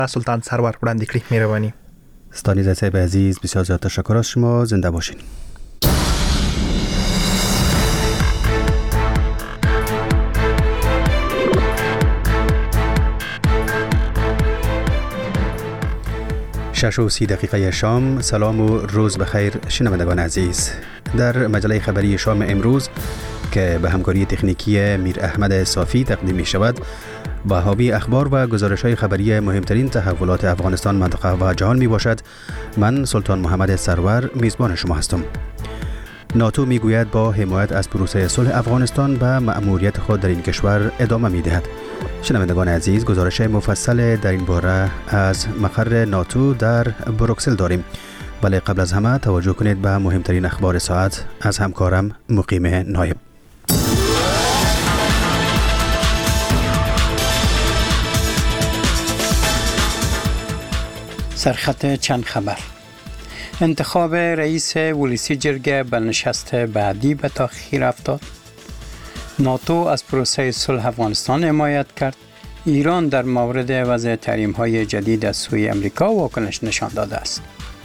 سلطان سرور وړاندې کړي. مهرباني. ستانیز صاحب عزیز، بسیار زیاد تشکر از شما. زنده باشین. شش و 30 دقیقه شام. سلام و روز بخیر شنوندگان عزیز. در مجله خبری شام امروز که به همکاری تکنیکی میر احمد صافی تقدیم می شود، با حاوی اخبار و گزارش‌های خبری مهمترین تحولات افغانستان، منطقه و جهان می باشد. من سلطان محمد سرور میزبان شما هستم. ناتو می گوید با حمایت از پروسه صلح افغانستان به مأموریت خود در این کشور ادامه می دهد. شنوندگان عزیز، گزارش مفصل در این باره از مقر ناتو در بروکسل داریم. ولی قبل از همه توجه کنید به مهمترین اخبار ساعت از همکارم مقیم نایب. سرخط چند خبر. انتخاب رئیس ولسی جرگه به نشست بعدی به تأخیر افتاد. ناتو از پروسه صلح افغانستان حمایت کرد. ایران در مورد وضع تحریم‌های جدید از سوی امریکا واکنش نشان داده است.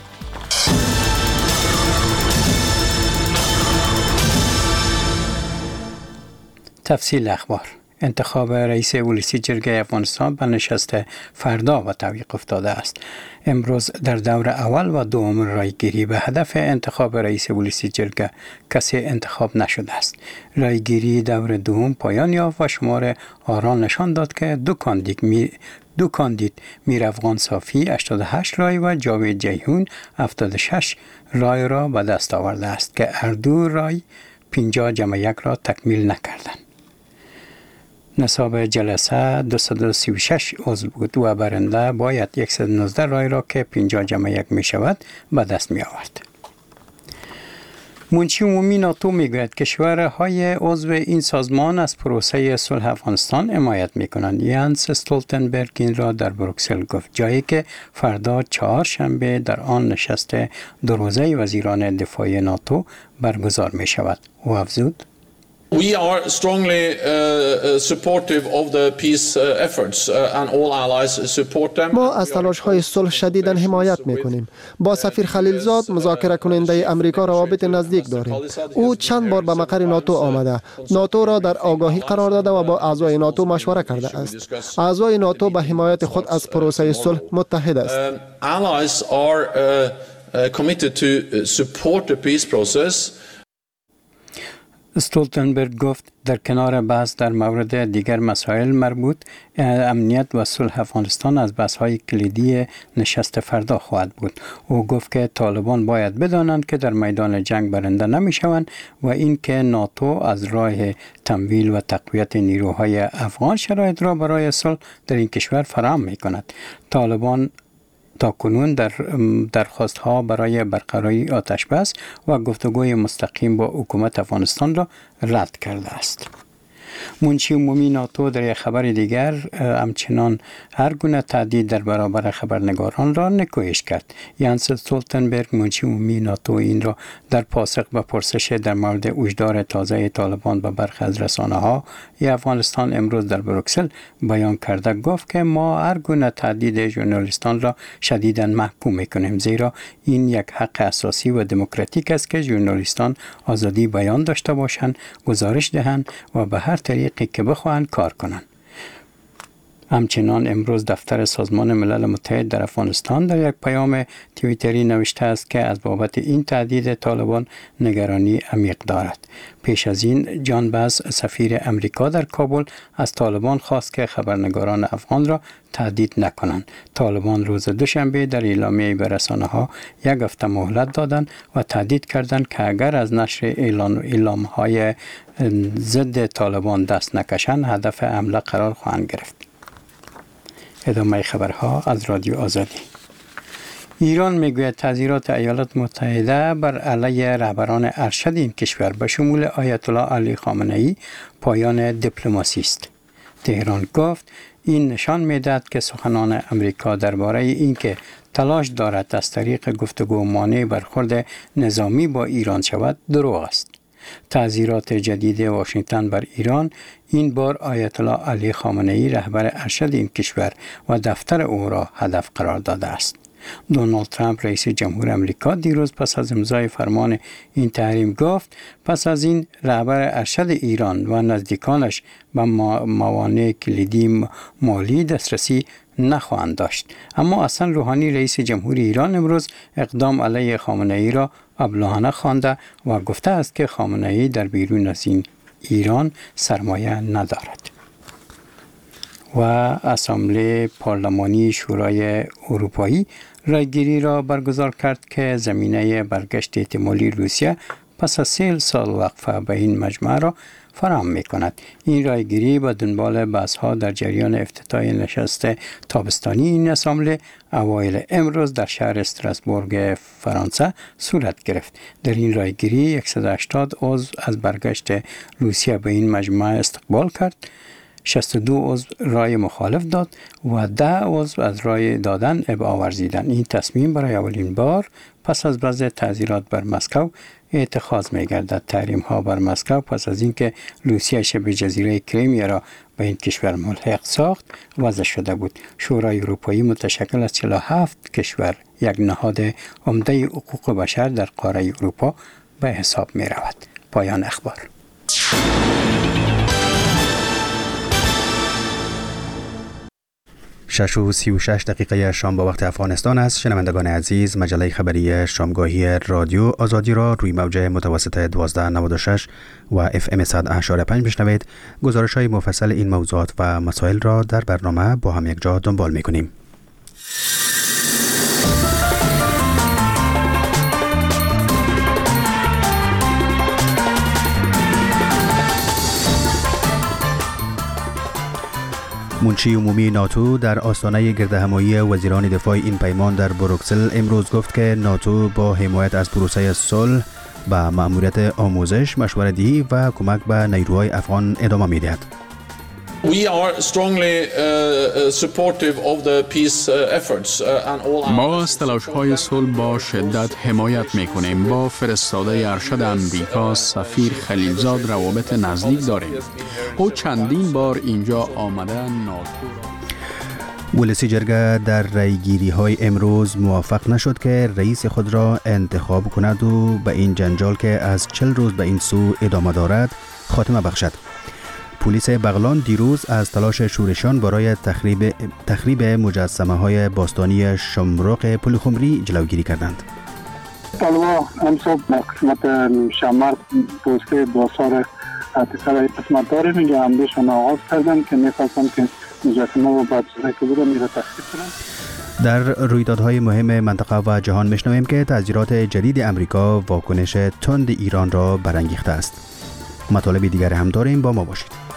تفصیل اخبار. انتخاب رئیس ولسی جرگه افغانستان به نشست فردا به تعویق افتاده است. امروز در دور اول و دوم رایگیری به هدف انتخاب رئیس ولسی جرگه کسی انتخاب نشده است. رایگیری دور دوم پایان یافت و شمار آرا نشان داد که دو کاندید میر افغان صافی 88 رای و جاوید جیهون 76 رای را به دست آورده است که هر دو رای 50 جمع یک را تکمیل نکردند. نصاب جلسه 236 عضو بود و برنده باید 119 رای را که 50 جمع یک می شود به دست می آورد. منشی عمومی ناتو می گوید کشورهای عضو این سازمان از پروسه صلح افغانستان حمایت می کنند. یانس استولتنبرگ این را در بروکسل گفت، جایی که فردا چهارشنبه در آن نشست دو روزه وزیران دفاع ناتو برگزار می شود. او افزود: We are strongly supportive of the peace efforts and all allies support them. ما از تلاش‌های صلح شدیداً حمایت می‌کنیم. با سفیر خلیلزاد مذاکره کننده امریکا روابط نزدیک داریم. او چند بار به مقر ناتو آمده. ناتو را در آگاهی قرار داده و با اعضای ناتو مشوره کرده است. اعضای ناتو به حمایت خود از پروسه صلح متحد است. Allies are committed to support the peace process. استولتنبرگ گفت در کنار بحث در مورد دیگر مسائل مربوط امنیت و صلح افغانستان از بحث‌های کلیدی نشست فردا خواهد بود. او گفت که طالبان باید بدانند که در میدان جنگ برنده نمی‌شوند و اینکه ناتو از راه تمویل و تقویت نیروهای افغان شرایط را برای صلح در این کشور فراهم می‌کند. طالبان تاکنون در درخواست‌ها برای برقراری آتش‌بس و گفتگوی مستقیم با حکومت افغانستان را رد کرده است. منشی عمومی ناتو در یک خبر دیگر همچنان هر گونه تهدید در برابر خبرنگاران را نکوهش کرد. یانس استولتنبرگ منشی عمومی ناتو این را در پاسخ به پرسش در مورد هشدار تازه طالبان به برخی از رسانه‌ها افغانستان امروز در بروکسل بیان کرده گفت که ما هر گونه تهدید ژورنالیستان را شدیداً محکوم می‌کنیم، زیرا این یک حق اساسی و دموکراتیک است که ژورنالیستان آزادی بیان داشته باشند، گزارش دهند و به هر طریقی که بخواهند کار کنند. همچنان امروز دفتر سازمان ملل متحد در افغانستان در یک پیام توییتری نوشته است که از بابت این تهدید طالبان نگرانی عمیق دارد. پیش از این جان باز سفیر امریکا در کابل از طالبان خواست که خبرنگاران افغان را تهدید نکنند. طالبان روز دوشنبه در اعلامیه به رسانه‌ها یک هفته مهلت دادند و تهدید کردند که اگر از نشر اعلام‌های ضد طالبان دست نکشند هدف حمله قرار خواهند گرفت. ادامه خبرها از رادیو آزادی. ایران میگوید تحذیرات ایالات متحده بر علیه رهبران ارشد این کشور به شمول آیت الله علی خامنه‌ای پایان دیپلماسی است. تهران گفت این نشان می‌دهد که سخنان امریکا درباره اینکه تلاش دارد از طریق گفتگو مانع برخورد نظامی با ایران شود دروغ است. تعزیرات جدید واشنگتن بر ایران این بار آیت الله علی خامنه‌ای رهبر ارشد این کشور و دفتر او را هدف قرار داده است. دونالد ترامپ رئیس جمهور امریکا دیروز پس از امضای فرمان این تحریم گفت پس از این رهبر ارشد ایران و نزدیکانش به موانع کلیدی مالی دسترسی نخواهند داشت. اما حسن روحانی رئیس جمهور ایران امروز اقدام علیه خامنه‌ای را ابلهانه خوانده و گفته است که خامنه‌ای در بیرون از این ایران سرمایه ندارد. و اسامبله پارلمانی شورای اروپایی رایگیری را برگزار کرد که زمینه برگشت احتمالی روسیه پس از 30 سال وقفه به این مجمع را فراهم می کند. این رایگیری به دنبال بحث‌ها در جریان افتتاح نشست تابستانی این اسامبله اوایل امروز در شهر استراسبورگ فرانسه صورت گرفت. در این رایگیری 180 عضو از برگشت روسیه به این مجمع استقبال کرد، 62 عضو رای مخالف داد و 10 عضو از رای دادن ابعا ورزیدند. این تصمیم برای اولین بار پس از وضع تعزیرات بر مسکو اتخاذ می گردد. تحریم ها بر مسکو پس از اینکه روسیه شبه جزیره کریمیا را به این کشور ملحق ساخت وضع شده بود. شورای اروپایی متشکل از 47 کشور، یک نهاد عمده حقوق بشر در قاره اروپا به حساب می رود. پایان اخبار. 6:36 شام با وقت افغانستان است. شنوندگان عزیز، مجله خبری شامگاهی رادیو آزادی را روی موج متوسط 1296 و FM 100.5 بشنوید. گزارش‌های مفصل این موضوعات و مسائل را در برنامه با هم یک جا دنبال می‌کنیم. منشی عمومی ناتو در آستانه گردهمایی وزیران دفاع این پیمان در بروکسل امروز گفت که ناتو با حمایت از پروسه صلح به مأموریت آموزش، مشوره‌دهی و کمک به نیروهای افغان ادامه می‌دهد. ما از تلاش‌های صلح با شدت حمایت می‌کنیم. با فرستاده ارشد امریکا سفیر خلیلزاد روابط نزدیک داریم. او چندین بار اینجا آمده ناتو. ولسی جرگه در رایگیری‌های امروز موافق نشد که رئیس خود را انتخاب کند و به این جنجال که از 40 روز به این سو ادامه دارد خاتمه بخشد. پلیس بغلان دیروز از تلاش شورشیان برای تخریب مجسمه‌های باستانی شمرق پلخمری جلوگیری کردند. طالبان امشب قسمت شمر پوسته دوسار اتصال قسمت داره میگه همدیشون آغاز کردن که میخواستن که مجسمه و بچه‌هایی که بودن میره تخریب کنن. در رویدادهای مهم منطقه و جهان میشنویم که تعزیرات جدید امریکا واکنش تند ایران را برانگیخته است. مطالب دیگر هم داریم، با ما باشید.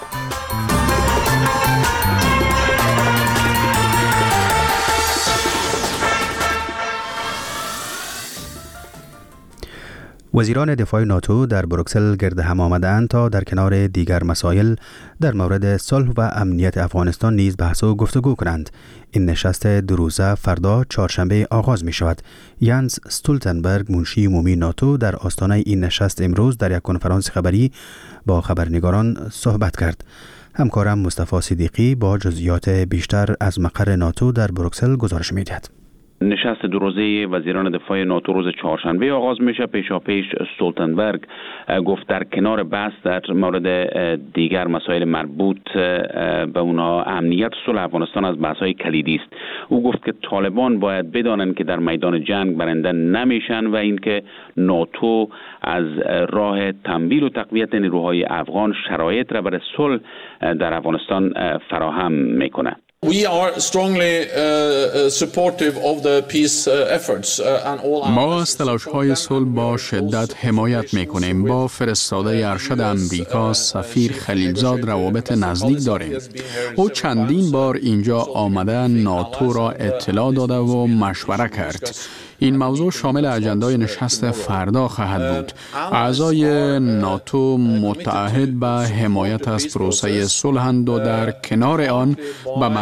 وزیران دفاع ناتو در بروکسل گرد هم آمدند تا در کنار دیگر مسائل در مورد صلح و امنیت افغانستان نیز بحث و گفتگو کنند. این نشست دو روزه فردا چهارشنبه آغاز می شود. یانس استولتنبرگ منشی عمومی ناتو در آستانه این نشست امروز در یک کنفرانس خبری با خبرنگاران صحبت کرد. همکارم مصطفی صدیقی با جزئیات بیشتر از مقر ناتو در بروکسل گزارش می دهد. نشست دو روزه وزیران دفاع ناتو روز چهارشنبه آغاز میشه. پیشاپیش استولتنبرگ گفت در کنار بحث در مورد دیگر مسائل مربوط به اونها امنیت صلح افغانستان از بحث‌های کلیدی است. او گفت که طالبان باید بدانند که در میدان جنگ برنده نمیشن و اینکه ناتو از راه تمویل و تقویت نیروهای افغان شرایط را برای صلح در افغانستان فراهم میکنه. We are strongly supportive of the peace efforts and all. ما از تلاش‌های صلح با شدت حمایت می‌کنیم. با فرستاده ارشد امریکا سفیر خلیلزاد روابط نزدیک داریم. او چندین بار اینجا آمده ناتو را اطلاع داده و مشوره کرد. این موضوع شامل اجندای نشست فردا خواهد بود. اعضای ناتو متعهد به حمایت از پروسه صلح‌اند و در کنار آن به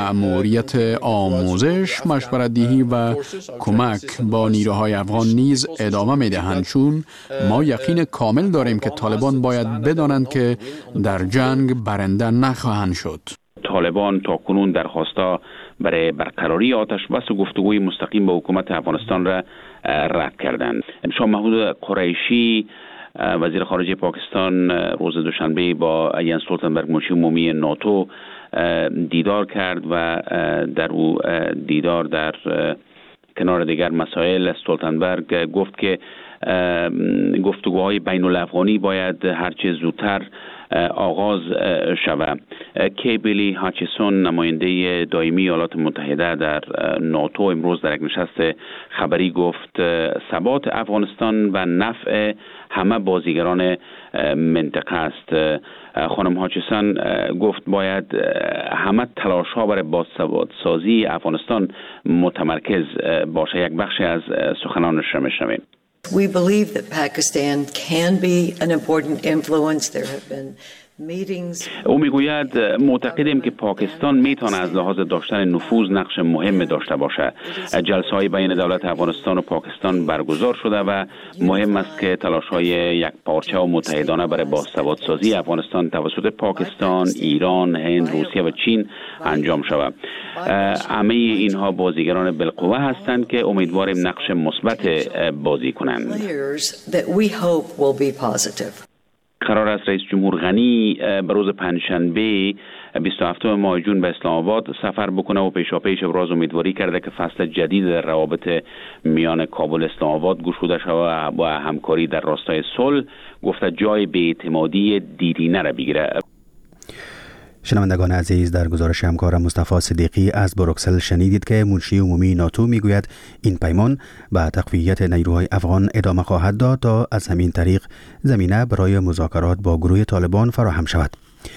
مأموریت آموزش، مشورت‌دهی و کمک با نیروهای افغان نیز ادامه می‌دهند، چون ما یقین کامل داریم که طالبان باید بدانند که در جنگ برنده نخواهند شد. طالبان تا کنون درخواستا برای برقراری آتش بس و گفتگوی مستقیم با حکومت افغانستان را رد کردند. شاه محمود قریشی وزیر خارجه پاکستان روز دوشنبه با ینس استولتنبرگ منشی عمومی ناتو دیدار کرد و در او دیدار در کنار دیگر مسائل استولتنبرگ گفت که گفتگوهای بین الافغانی باید هرچه زودتر آغاز شود. کیبلی هاچیسون نماینده دائمی ایالات متحده در ناتو امروز در یک نشست خبری گفت ثبات افغانستان و نفع همه بازیگران منطقه است. خانم هاچیسون گفت باید همه تلاش ها برای بازثبات سازی افغانستان متمرکز باشه. یک بخشی از سخنانش را میشنویم. We believe that Pakistan can be an important influence. There have been meetings. او میگوید معتقدیم که پاکستان میتونه از لحاظ داشتن نفوذ نقش مهم داشته باشه. جلسه‌های بین دولت افغانستان و پاکستان برگزار شده و مهم است که تلاش‌های یک پارچه و متحدانه برای بازثبات سازی افغانستان توسط پاکستان، ایران، هند، روسیه و چین انجام شود. همه اینها بازیگران بالقوه هستند که امیدواریم نقش مثبت بازی کنند. قرار است رئیس جمهور غنی به روز پنجشنبه 27 ماه جون به اسلام آباد سفر بکنه و پیشاپیش ابراز امیدواری کرده که فصل جدید در روابط میان کابل اسلام آباد گشوده شود و همکاری در راستای صلح گفته جای بی‌اعتمادی دیرینه را بگیره. شنوندگان عزیز، در گزارش همکارم مصطفی صدیقی از بروکسل شنیدید که منشی عمومی ناتو میگوید این پیمان به تقویت نیروهای افغان ادامه خواهد داد تا از همین طریق زمینه برای مذاکرات با گروه طالبان فراهم شود.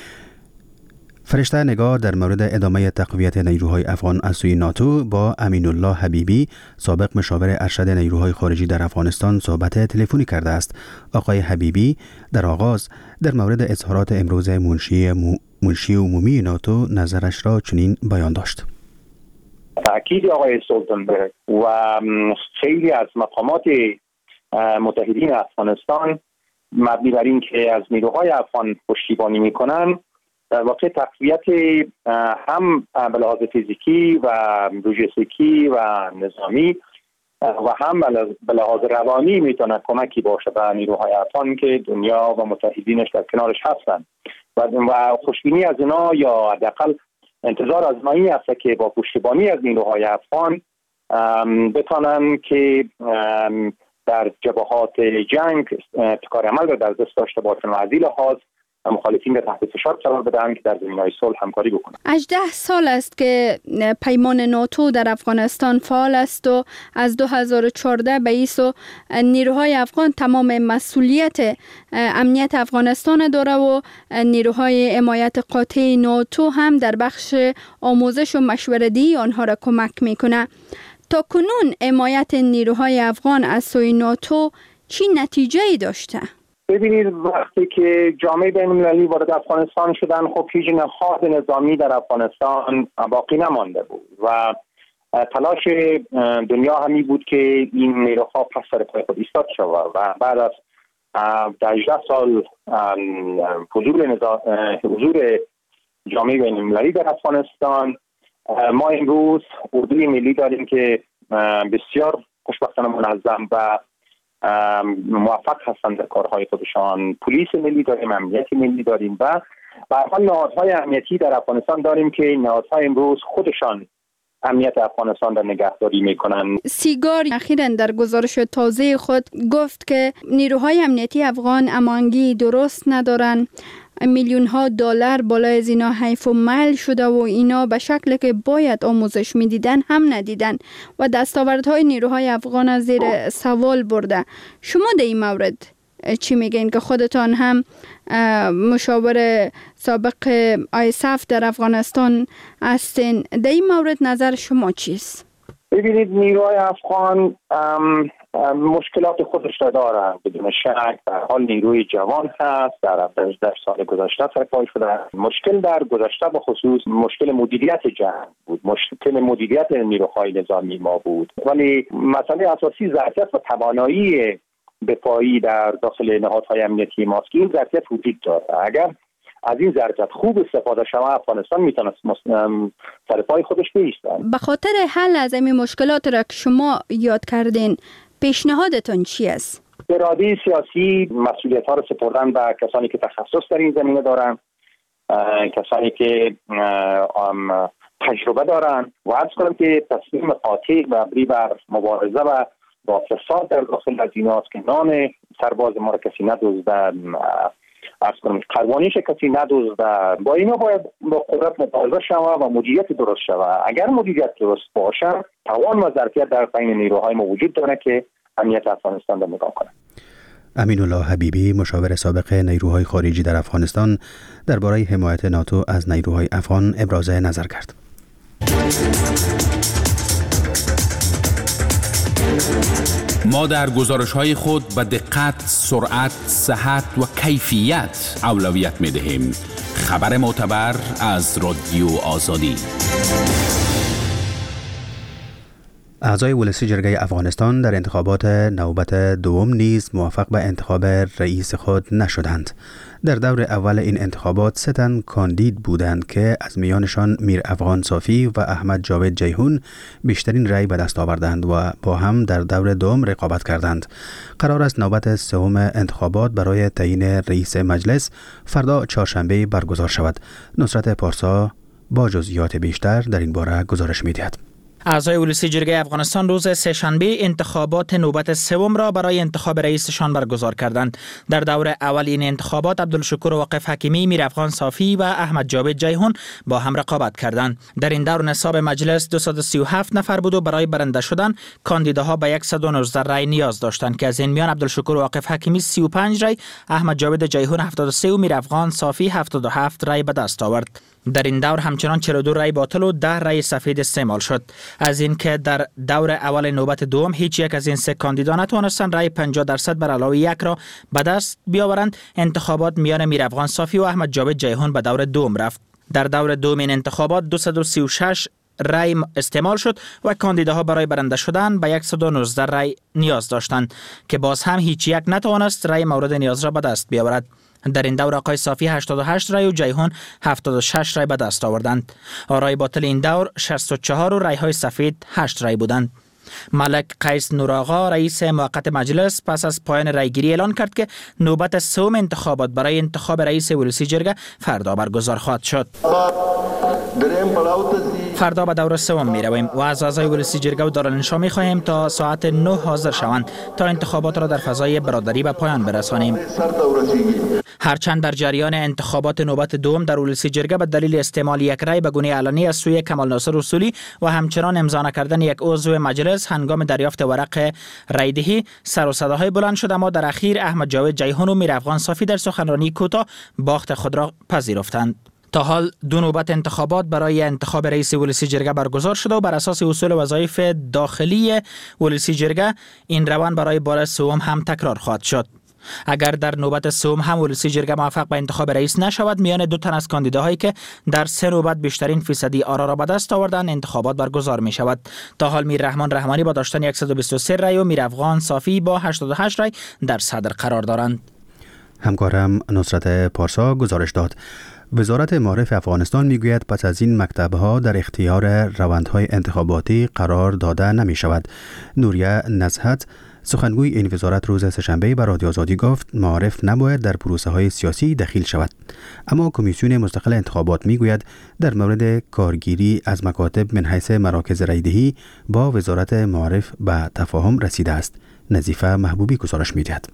فرشته نگار در مورد ادامه تقویت نیروهای افغان از سوی ناتو با امین الله حبیبی منشی مشاور ارشد نیروهای خارجی در افغانستان صحبت تلفنی کرده است. آقای حبیبی در آغاز در مورد اظهارات امروز منشی عمومی ناتو نظرش را چنین بیان داشت. تأکید آقای استولتنبرگ و خیلی از مقامات متحدین افغانستان مبنی بر این که از نیروهای افغان پشتیبانی میکنن در واقع تقویت هم به لحاظ فیزیکی و لوجستیکی و نظامی و هم به لحاظ روانی میتونه کمکی باشه به نیروهای افغان که دنیا و متحدینش در کنارش هستند و خوشبینی از اینا یا حداقل انتظار از ما این است که با پشتیبانی از نیروهای افغان بتونن که در جبهات جنگ ابتکار عمل را در دست داشته باشن و از این لحاظ مخالفین را تحت فشار قرار بدن که در زمینه‌های صلح همکاری بکنند. 18 سال است که پیمان ناتو در افغانستان فعال است و از 2014 به این سو نیروهای افغان تمام مسئولیت امنیت افغانستان داره و نیروهای حمایت قاطع ناتو هم در بخش آموزش و مشوره‌دهی آنها را کمک میکنه. تا کنون حمایت نیروهای افغان از سوی ناتو چی نتیجه‌ای داشته؟ ببینید وقتی که جامعه بین‌المللی وارد افغانستان شدن خب هیچ نهاد نظامی در افغانستان باقی نمانده بود و تلاش دنیا همی بود که این نیروها پس سر پای خود ایستاد شود و بعد از 18 سال حضور جامعه بین‌المللی در افغانستان ما امروز اردوی ملی داریم که بسیار خوشبختانه منظم و موفق هستند در کارهای خودشان. پلیس ملی داریم، امنیت ملی داریم و به هر حال نهادهای امنیتی در افغانستان داریم که نهادها امروز خودشان امنیت افغانستان را نگهداری میکنن. سیگار اخیراً در گزارش تازه خود گفت که نیروهای امنیتی افغان امانگی درست ندارن، میلیون ها دلار بالای از اینا حیف و مال شده و اینا به شکلی که باید آموزش میدیدن هم ندیدن و دستاوردهای نیروهای افغان از زیر سوال برده. شما در این مورد چی میگین که خودتان هم مشاور سابق ISAF در افغانستان هستین؟ در این مورد نظر شما چیست؟ ببینید نیروهای افغان مشکلات خودش را دارن بدون شک. در حال نیروی جوان هست، در سال گذشته سرپای شده. مشکل در گذشته به خصوص مشکل مدیریت جنگ بود، مشکل مدیریت نیروهای نظامی ما بود، ولی مسئله اساسی ظرفیت و توانایی دفاعی در داخل نهادهای امنیتی ماست که این ظرفیت وجود داره. اگر از این ظرفیت خوب استفاده شود افغانستان میتونه سر پای خودش بایسته. به خاطر حل از این مشکلات را که شما یاد کردین پیشنهادتون چی است؟ اراده سیاسی، مسئولیت ها رو سپردن به کسانی که تخصص در این زمینه دارن، کسانی که تجربه دارن و عرض کنم که تصمیم قاطع و بری بر مبارزه و با فساد در داخل از این است که نان سرباز ما را کسی ندزده، عرض کنم قربانیش کسی ندزده. با اینا باید با قدرت مبارزه شود و مدیریت درست شود. اگر مدیریت درست باشه توان و ظرفیت در بین نیروهای ما وجود داره که امنیت افغانستان را نگاه کنه. امین الله حبیبی، مشاور سابق نیروهای خارجی در افغانستان، درباره حمایت ناتو از نیروهای افغان ابراز نظر کرد. ما در گزارش‌های خود به دقت، سرعت، صحت و کیفیت اولویت می‌دهیم. خبر معتبر از رادیو آزادی. اعضای ولسی جرگه افغانستان در انتخابات نوبت دوم نیز موفق به انتخاب رئیس خود نشدند. در دور اول این انتخابات 3 تن کاندید بودند که از میانشان میر افغان صافی و احمد جاوید جیهون بیشترین رأی به دست آوردند و با هم در دور دوم رقابت کردند. قرار است نوبت سوم انتخابات برای تعیین رئیس مجلس فردا چهارشنبه برگزار شود. نصرت پارسا با جزئیات بیشتر در این باره گزارش می‌دهد. اعضای ولسی جرگه افغانستان روز سه‌شنبه انتخابات نوبت سوم را برای انتخاب رئیسشان برگزار کردند. در دور اول این انتخابات عبدالشکور واقف حکیمی، میر افغان صافی و احمد جاوید جیهون با هم رقابت کردند. در این دور نصاب مجلس 237 نفر بود و برای برنده شدن کاندیداها به 119 رای نیاز داشتند که از این میان عبدالشکور واقف حکیمی 35 رای، احمد جاوید جیهون 73 و میر افغان صافی 77 رای به دست آورد. در این دور همچنان 42 رای باطل و 10 رای سفید استعمال شد. از این که در دور اول نوبت دوم هیچ یک از این 3 کاندیدا نتوانستند رای 50% بر علاوه 1 را به دست بیاورند، انتخابات میان میر افغان صافی و احمد جاوید جیهون به دور دوم رفت. در دور دوم این انتخابات 236 رای استعمال شد و کاندیداها برای برنده شدن به 119 رای نیاز داشتند که باز هم هیچ یک نتوانست رای مورد نیاز را به دست بیاورد. در این دور آقای صافی 88 رای و جیهون 76 رای به دست آوردند. آرای باطل این دور 64 و رای‌های سفید 8 رای بودند. ملک قیس نوراغا رئیس موقت مجلس پس از پایان رایگیری اعلان کرد که نوبت سوم انتخابات برای انتخاب رئیس ولسی جرگه فردا برگزار خواهد شد. فردا به دور سوم می رویم و از اعضای ولسی جرگه و دارالانشا می خواهیم تا ساعت 9 حاضر شوند تا انتخابات را در فضای برادری به پایان برسانیم. هرچند در جریان انتخابات نوبت دوم در ولسی جرگه به دلیل استعمال یک رای به گونه علنی از سوی کمال ناصر اصولی و همچنان امضا نکردن یک عضو مجلس هنگام دریافت ورق رایدهی سر و صداهای بلند شد، اما در اخیر احمد جاوید جیهون و میر افغان صافی در سخنرانی کوتاه باخت خود را پذیرفتند. تا حال 2 نوبت انتخابات برای انتخاب رئیس ولسی جرگه برگزار شده و بر اساس اصول وظایف داخلی ولسی جرگه این روند برای بار سوم هم تکرار خواهد شد. اگر در نوبت سوم هم ولسی جرگه موفق به انتخاب رئیس نشود، میان 2 تن از کاندیداهایی که در 3 نوبت بیشترین فیصدی آرا را به دست آوردند انتخابات برگزار می شود. تا حال میر رحمان رحمانی با داشتن 123 رای و میر افغان صافی با 88 رای در صدر قرار دارند. همکارم نصرت پارسا گزارش داد. وزارت معارف افغانستان میگوید پس از این مکتب‌ها در اختیار روندهای انتخاباتی قرار داده نمی شود. نوریه نزهت سخنگوی این وزارت روز سه‌شنبه به رادیو آزادی گفت معارف نباید در پروسه های سیاسی دخیل شود. اما کمیسیون مستقل انتخابات میگوید در مورد کارگیری از مکاتب من حیث مراکز رایدهی با وزارت معارف به تفاهم رسیده است. نظیفه محبوبی گزارش میدهد.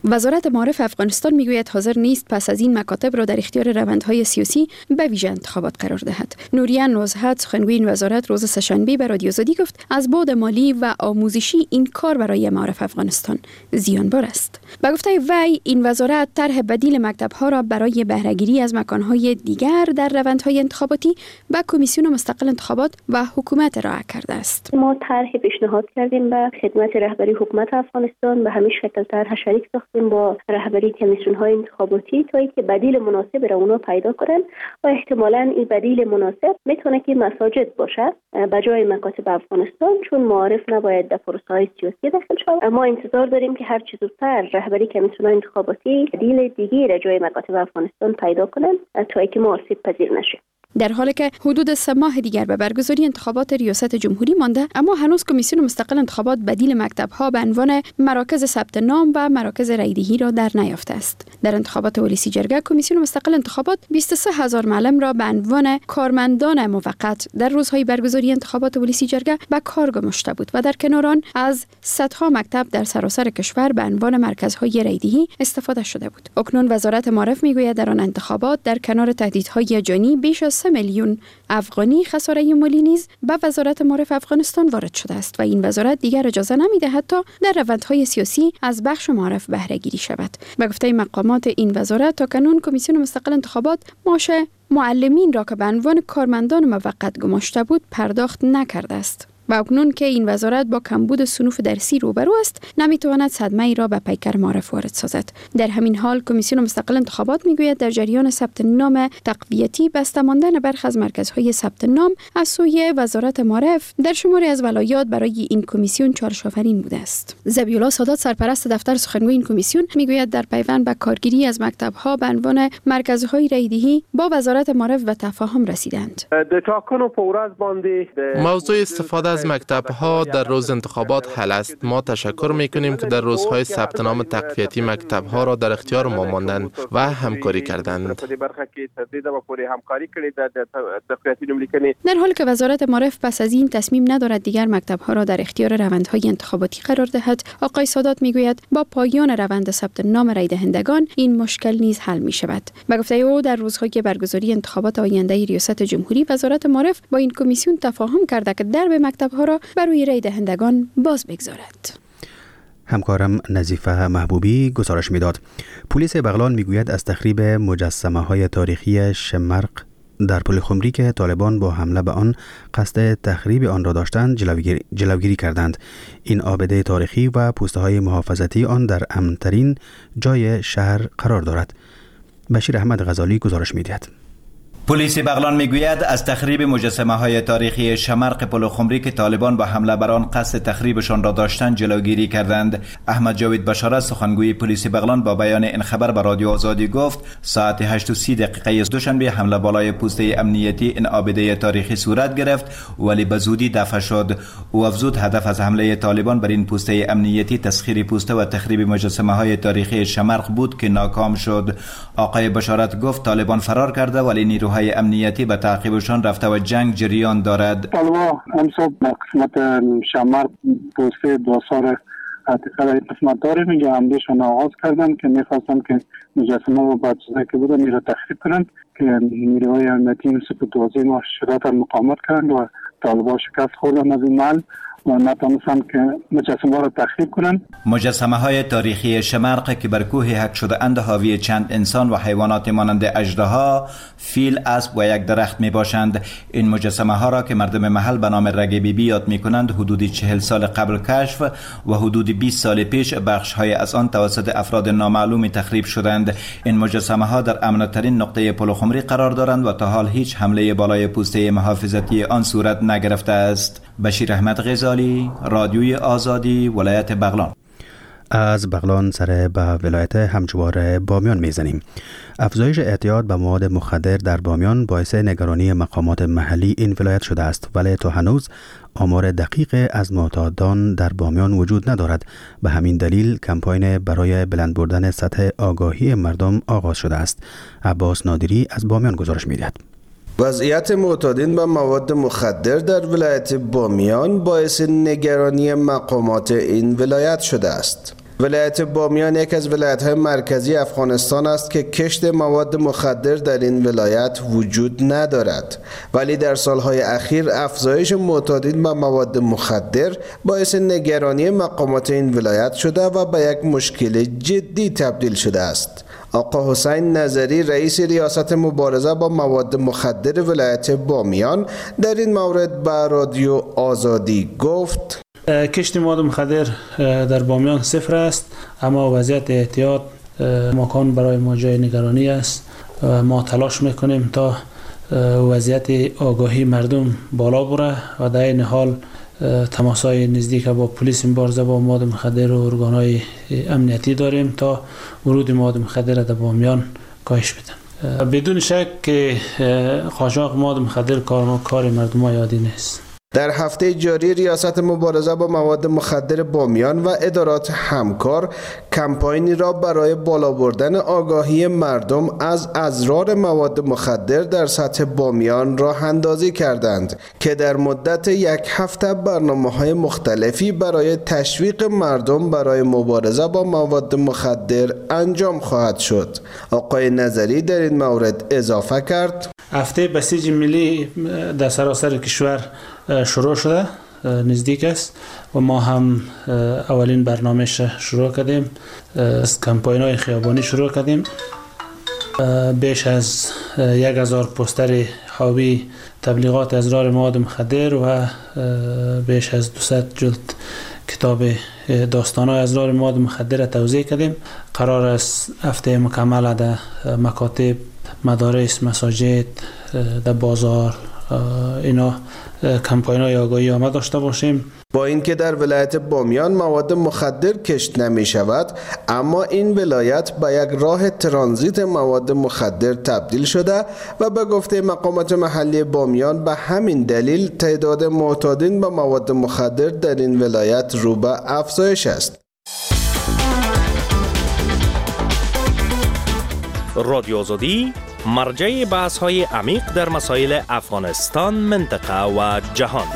وزارت معارف افغانستان میگوید حاضر نیست پس از این مکاتب را در اختیار روندهای سیاسی به ویژه انتخابات قرار دهد. نوریه نزهت سخنگوی این وزارت روز سه‌شنبه به رادیو آزادی گفت از بعد مالی و آموزشی این کار برای معارف افغانستان زیانبار است. به گفته وی این وزارت طرح بدیل مکتب‌ها را برای بهره‌گیری از مکان‌های دیگر در روندهای انتخاباتی به کمیسیون مستقل انتخابات و حکومت ارائه کرده است. ما طرح پیشنهاد کردیم به خدمت رهبری حکومت افغانستان، به همین شکل طرح شریک ساختیم با رهبری کمیسیون‌های انتخاباتی تا اینکه بدیل مناسب را اونا پیدا کنن و احتمالاً این بدیل مناسب میتونه که مساجد باشه به جای مکاتب افغانستان، چون معارف نباید در پروسه‌های سیاسی داخل شود. ما انتظار داریم که هر چه زودتر رهبری کمیسیون‌های انتخاباتی بدیل دیگه را جای مکاتب افغانستان پیدا کنن تا اینکه ما آسیب پذیر نشه. در حالی که حدود 3 ماه دیگر به برگزاری انتخابات ریاست جمهوری مانده، اما هنوز کمیسیون مستقل انتخابات بدیل مکتب‌ها به عنوان مراکز ثبت نام و مراکز رایدهی را در نیافته است. در انتخابات ولسی جرگه کمیسیون مستقل انتخابات 23000 معلم را به عنوان کارمندان موقت در روزهای برگزاری انتخابات ولسی جرگه به کار گماشته بود و در کنار آن از صدها مکتب در سراسر کشور به عنوان مرکزهای رایدهی استفاده شده بود. اکنون وزارت معارف میگوید در آن انتخابات در کنار تهدیدهای جانی بیش از 3 میلیون افغانی خساره مالی نیز به وزارت معارف افغانستان وارد شده است و این وزارت دیگر اجازه نمی‌دهد تا در روندهای سیاسی از بخش معارف بهره گیری شود. به گفته مقامات این وزارت تا کنون کمیسیون مستقل انتخابات معاش معلمین را که به عنوان کارمندان موقت گماشته بود پرداخت نکرده است. و اکنون که این وزارت با کمبود صنوف درسی روبرو است، نمیتواند صدمه ای را به پیکر معارف وارد سازد. در همین حال کمیسیون مستقل انتخابات میگوید در جریان ثبت نام تقویتی بسته ماندن برخی از مرکزهای ثبت نام از سوی وزارت معارف در شماری از ولایات برای این کمیسیون چالش‌آفرین بوده است. ذبیح‌الله سادات سرپرست دفتر سخنگوی این کمیسیون میگوید در پیوند به کارگیری از مکتب‌ها به عنوان مرکزهای رایدهی با وزارت معارف به تفاهم رسیدند. موضوع استفاده از مکتب‌ها در روز انتخابات حل است. ما تشکر می‌کنیم که در روزهای ثبت نام تقویتی مکتب‌ها را در اختیار ما ماندند و همکاری کردند. در حالی که وزارت معارف پس از این تصمیم ندارد دیگر مکتب‌ها را در اختیار روندهای انتخاباتی قرار دهد، آقای سادات می‌گوید با پایان روند ثبت نام رای دهندگان این مشکل نیز حل می‌شود. به گفته او در روزهای برگزاری انتخابات آینده ریاست جمهوری وزارت معارف با این کمیسیون تفاهم کرده که درب مکتب‌ها را برای رای دهندگان باز بگذارد. همکارم نظیفه محبوبی گزارش میداد. پلیس بغلان میگوید از تخریب مجسمه‌های تاریخی شمرق در پل خمری که طالبان با حمله به آن قصد تخریب آن را داشتند جلوگیری کردند. این آبده تاریخی و پوسته‌های محافظتی آن در امن‌ترین جای شهر قرار دارد. بشیر احمد غزالی گزارش میدهد. پلیس بغلان میگوید از تخریب مجسمه‌های تاریخی شمرق پل خمری که طالبان با حمله بر آن قصد تخریبشان را داشتند جلوگیری کردند. احمد جاوید بشارت سخنگوی پلیس بغلان با بیان این خبر به رادیو آزادی گفت ساعت 8:30 دوشنبه حمله بالای پوسته امنیتی این آبده تاریخی صورت گرفت ولی به زودی دفع شد. او افزود هدف از حمله طالبان بر این پوسته امنیتی تسخیر پوسته و تخریب مجسمه‌های تاریخی شمرق بود که ناکام شد. آقای بشارت گفت طالبان فرار کرده ولی نیروهای امنیتی به تعقیبشان رفته و جنگ جریان دارد. طالبان امشب قسمت شمرق پوسته دوسار اتقال قسمت داره میگه عملیشون آغاز کردن که میخواستن که مجسمه و بچه‌ها که بودن میره تخریب کنند که نیروهای امنیتی سپاه دوازی ما شدت مقاومت کردند و طالبان شکست خوردن از این محل و نتونستن که مجسمه را تخریب کنند. مجسمه های تاریخی شمرق که بر کوه حک شده اند حاوی چند انسان و حیوانات مانند اژدها، فیل، اسب و یک درخت می باشند. این مجسمه ها را که مردم محل به نام رگ بیبی یاد می کنند حدود 40 سال قبل کشف و حدود 20 سال پیش بخش های از آن توسط افراد نامعلومی تخریب شدند. این مجسمه ها در امن‌ترین نقطه پل خمری قرار دارند و تا حال هیچ حمله بالای پوسته محافظتی آن صورت نگرفته است. بشیر احمد غزالی، رادیوی آزادی، ولایت بغلان. از بغلان سر به ولایت همجوار بامیان میزنیم. افزایش اعتیاد به مواد مخدر در بامیان باعث نگرانی مقامات محلی این ولایت شده است، ولی تا هنوز آمار دقیق از معتادان در بامیان وجود ندارد. به همین دلیل کمپاین برای بلند بردن سطح آگاهی مردم آغاز شده است. عباس نادری از بامیان گزارش میدهد. وضعیت معتادین به مواد مخدر در ولایت بامیان باعث نگرانی مقامات این ولایت شده است. ولایت بامیان یک از ولایت‌های مرکزی افغانستان است که کشت مواد مخدر در این ولایت وجود ندارد، ولی در سالهای اخیر افزایش معتادین به مواد مخدر باعث نگرانی مقامات این ولایت شده و به یک مشکل جدی تبدیل شده است. آقا حسین نظری رئیس ریاست مبارزه با مواد مخدر ولایت بامیان در این مورد به رادیو آزادی گفت: کشت مواد مخدر در بامیان صفر است، اما وضعیت احتیاط مکان برای ما جای نگرانی است. ما تلاش میکنیم تا وضعیت آگاهی مردم بالا بره و در این حال تماسای نزدیک با پلیس مبارزه با مواد مخدر و ارگانهای امنیتی داریم تا ورود مواد مخدر در بامیان کاهش بدن. بدون شک که قاچاق مواد مخدر کار مردم ها یادی نیست. در هفته جاری ریاست مبارزه با مواد مخدر بامیان و ادارات همکار کمپاینی را برای بالا بردن آگاهی مردم از اضرار مواد مخدر در سطح بامیان راه اندازی کردند که در مدت یک هفته برنامه‌های مختلفی برای تشویق مردم برای مبارزه با مواد مخدر انجام خواهد شد. آقای نظری در این مورد اضافه کرد: هفته بسیج ملی در سراسر کشور شروع شده، نزدیک است و ما هم اولین برنامه‌اش شروع کردیم. از کمپاین‌های خیابانی شروع کردیم. بیش از 1000 پوستر حاوی تبلیغات اضرار مواد مخدر و بیش از 200 جلد کتاب داستان‌های اضرار مواد مخدر توزیع کردیم. قرار است هفته مکمل در مکاتب، مدارس، مساجد، در بازار اینا کمپاین‌های آگاهی آمد داشته باشیم. با اینکه در ولایت بامیان مواد مخدر کشت نمی شود، اما این ولایت به یک راه ترانزیت مواد مخدر تبدیل شده و به گفته مقامات محلی بامیان به همین دلیل تعداد معتادین به مواد مخدر در این ولایت رو به افزایش است. رادیو آزادی مرجع بحث‌های عمیق در مسائل افغانستان، منطقه و جهان.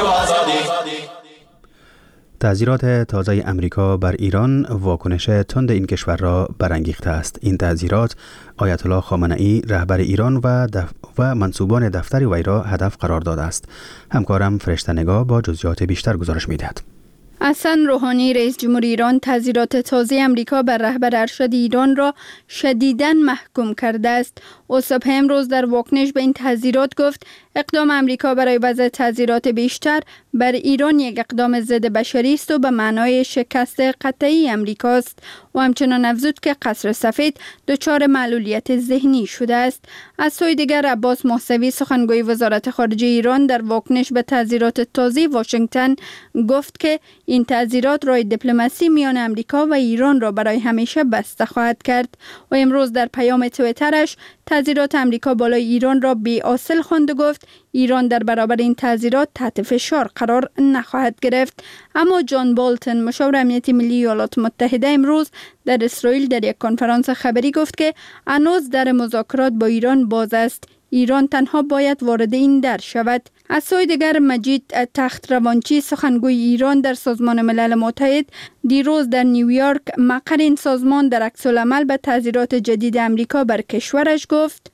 تعزیرات تازه امریکا بر ایران واکنش تند این کشور را برانگیخته است. این تعزیرات آیت الله خامنه‌ای رهبر ایران و منصوبان دفتر وی را هدف قرار داده است. همکارم فرشته نگاه با جزئیات بیشتر گزارش می‌دهد. حسن روحانی رئیس جمهور ایران تعزیرات تازه امریکا بر رهبر ارشد ایران را شدیداً محکوم کرده است. او صبح امروز در واکنش به این تعزیرات گفت اقدام امریکا برای وضع تعزیرات بیشتر بر ایران یک اقدام ضد بشری است و به معنای شکست قطعی امریکاست. و همچنان افزود که قصر سفید دچار معلولیت ذهنی شده است. از سوی دیگر عباس موسوی سخنگوی وزارت خارجه ایران در واکنش به تعزیرات تازه واشنگتن گفت که این تعزیرات راه دیپلماسی میان امریکا و ایران را برای همیشه بسته خواهد کرد. و امروز در پیام توییترش تعزیرات امریکا بالای ایران را بی‌اصل خواند و گفت ایران در برابر این تعزیرات تحت فشار قرار نخواهد گرفت. اما جان بولتن مشاور امنیت ملی ایالات متحده امروز در اسرائیل در یک کنفرانس خبری گفت که هنوز در مذاکرات با ایران باز است. ایران تنها باید وارد این در شود. از سوی دیگر مجید تخت روانچی سخنگوی ایران در سازمان ملل متحد دیروز در نیویورک مقر این سازمان در عکس العمل به تعزیرات جدید امریکا بر کشورش گفت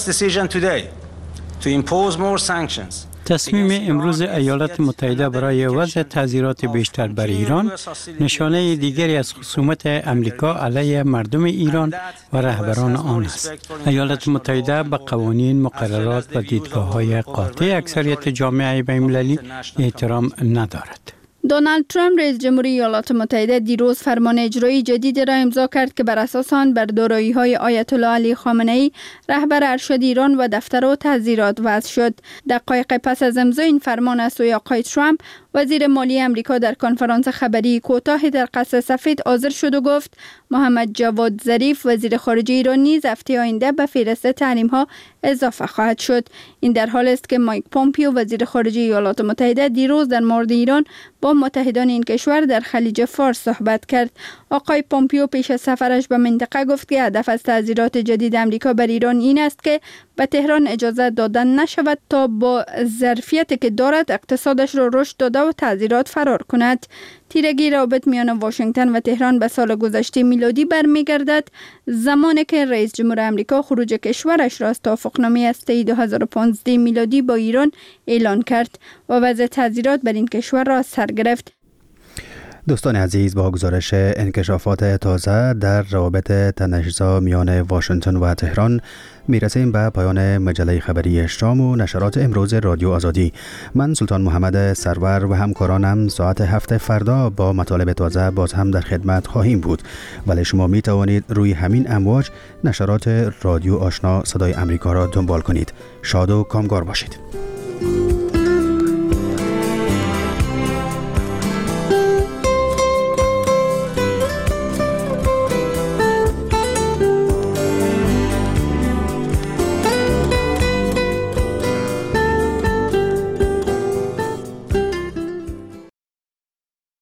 تصمیم امروز ایالات متحده برای وضع تعزیرات بیشتر بر ایران نشانه دیگری از خصومت امریکا علیه مردم ایران و رهبران آن است. ایالات متحده به قوانین، مقررات و دیدگاه‌های قاطع اکثریت جامعه بین‌المللی احترام ندارد. دونالد ترامپ رئیس جمهور ایالات متحده دیروز فرمان اجرایی جدید را امضا کرد که بر اساس آن بر دارایی‌های آیت الله علی خامنه‌ای رهبر ارشد ایران و دفتر و تعزیرات وضع شد. دقایق پس از امضای این فرمان از سوی آقای ترامپ وزیر مالی امریکا در کنفرانس خبری کوتاهی در قصر سفید حاضر شد و گفت محمد جواد ظریف وزیر خارجه ایران نیز هفته آینده به فهرست تحریم‌ها اضافه خواهد شد. این در حالی است که مایک پومپیو وزیر خارجه ایالات متحده دیروز در مورد ایران با متحدان این کشور در خلیج فارس صحبت کرد. آقای پومپیو پیش از سفرش به منطقه گفت که هدف از تعزیرات جدید امریکا بر ایران این است که به تهران اجازه دادن نشود تا با ظرفیتی که دارد اقتصادش را رشد داده و تعذیرات فرار کند. تیرگی روابط میان واشنگتن و تهران به سال گذشته میلادی برمیگردد، زمانی که رئیس جمهور آمریکا خروج کشورش را از توافقنامه استه 2015 میلادی با ایران اعلان کرد و وضع تعذیرات بر این کشور را سر گرفت. دوستان عزیز، با گزارش انکشافات تازه در روابط تنش‌زا میان واشنگتن و تهران میرسیم به پایان مجله خبری شام و نشرات امروز رادیو آزادی. من سلطان محمد سرور و همکارانم ساعت 7 فردا با مطالب تازه باز هم در خدمت خواهیم بود، ولی شما می توانید روی همین امواج نشرات رادیو آشنا صدای امریکا را دنبال کنید. شاد و کامگار باشید.